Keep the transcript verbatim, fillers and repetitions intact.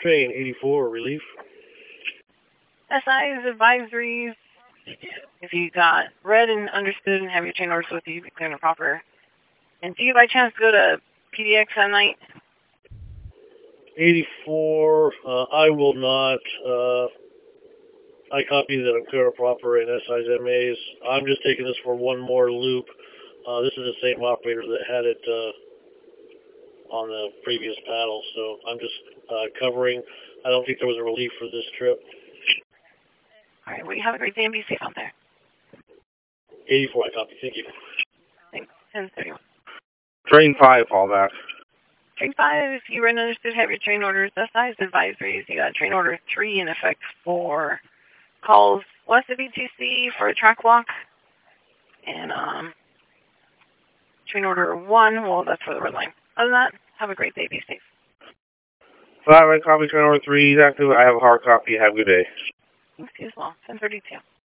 Train eighty-four, relief. S I's advisories. If you got read and understood and have your train orders with you, be clear and proper. And do you by chance go to P D X at night? eighty-four, uh, I will not. Uh, I copy that I'm clear and proper in S I's M As. I'm just taking this for one more loop. Uh, this is the same operator that had it uh, on the previous paddle, so I'm just uh, covering. I don't think there was a relief for this trip. All right, well, you have a great day and be safe out there. eighty-four, I copy. Thank you. Thanks. ten thirty-one. Train five, fallback. Train five, if you read and understood, have your train orders. S I's advisories. You got train order three in effect for calls west of E T C for a track walk. And um, train order one, well, that's for the red line. Other than that, have a great day. Be safe. Flatline copy, train order three, active. I have a hard copy. Have a good day. Thanks, you as well. ten thirty-two.